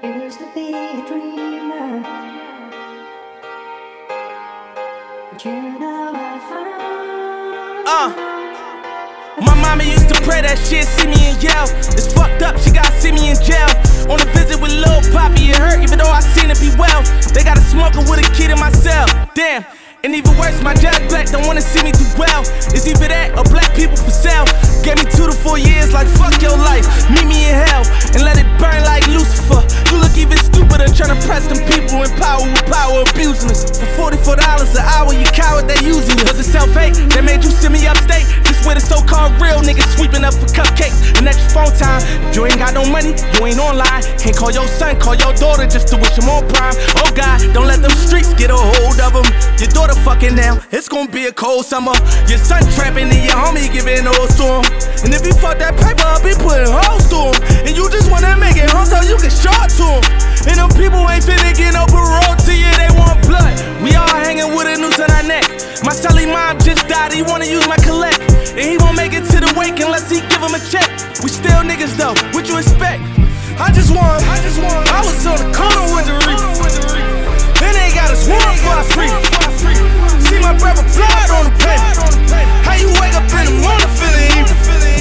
Used to be a dreamer, but you know I found. My mama used to pray that shit, see me and yell. It's fucked up, she gotta see me in jail. On a visit with Lil Poppy, it hurt even though I seen it be well. They got a smoker with a kid in my cell. Damn, and even worse, my judge black don't wanna see me do well. It's either that or black people for sale. Gave me 2 to 4 years like fuck your life. Meet me in hell and let it burn like Lucifer. You look even stupider trying to press them people in power with power abusing us. For $44 an hour, you coward, they using you. Was it self-hate that made you send me upstate? This where the so-called real niggas sweeping up for cupcakes and extra phone time. If you ain't got no money, you ain't online. Can't call your son, call your daughter just to wish him on prime. Oh God, don't let them streets get a hold of him. Your daughter fucking now, it's gonna be a cold summer. Your son trapping and your homie giving hoes to him. And if he fuck that paper up, he putting hoes to him. And you just wanna make it home so you can short to him. And them people ain't finna get no parole to you, they want blood. We all hanging with a noose on our neck. My celly mom just died, he wanna use my collect. And he won't make it to the wake unless he give him a check. We still niggas though, what you expect? I was on the corner with the reef. Then they got us warm for our free. See my brother blood on the paper. How you wake up in the morning feeling evil?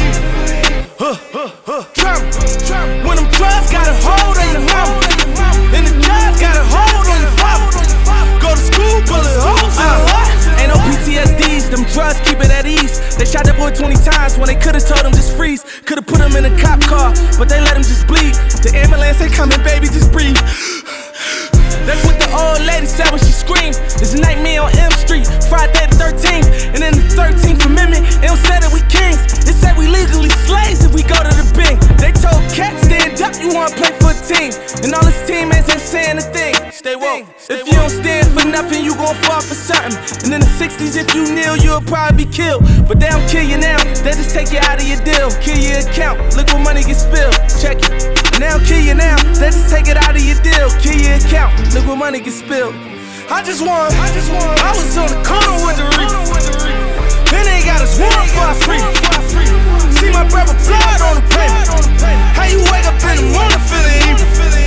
Trauma. When them drugs got a hold on your mama, and the judge got a hold on your father. Go to school, bullet holes in the heart. Ain't no PTSDs, them drugs keep it at ease. They shot that boy 20 times when they could've told him just freeze. Could've put him in a cop car, but they let him just bleed. The ambulance ain't coming, baby, just breathe. That's what the old lady said when she screamed. It's a nightmare on M Street, Friday the 13th. And in the 13th Amendment, it don't say that we kings. It said we legally slaves if we go to the bank. They told cats, stand up, you wanna play for a team. And all his teammates ain't saying a thing. Stay woke. If you don't stand for nothing, you gon' fall for something. And in the 60s, if you kneel, you'll probably be killed. But they don't kill you now, they just take you out of your deal. Kill your account, look what money gets spilled. Check it. And they don't kill you now, they just take it out of your deal. Kill your account, look what money gets spilled. I was on the corner with the reef. Then they got us warm for our free. See my brother blood on the paper. How you wake up in the morning feeling evil?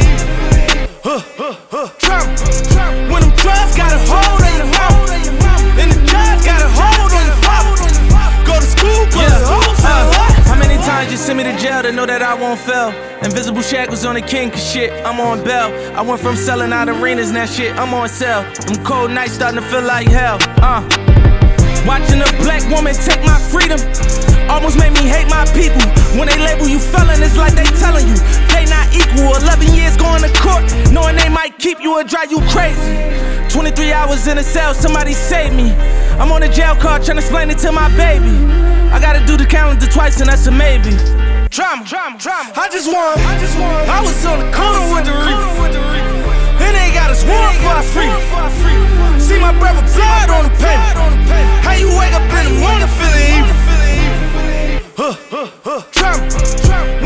Trauma. When them drugs got a hold on your mama, and the judge got a hold on your father. Go to school, put the hoes in the heart. How many times you send me to jail to know that I won't fail? Invisible shackles on the king, cause shit, I'm on bail. I went from selling out arenas, now shit, I'm on sale. Them cold nights starting to feel like hell. Watching a black woman take my freedom almost made me hate my people. When they label you felon, it's like they telling you they not equal. 11 years going to court, knowing they might keep you or drive you crazy. 23 hours in a cell, somebody save me. I'm on a jail card trying to explain it to my baby. I gotta do the calendar twice and that's a maybe. Drama. I was on the corner with the reef. And they got us warm for our free. See my brother blood on the paper. How you wake up in the morning feeling evil? Trauma.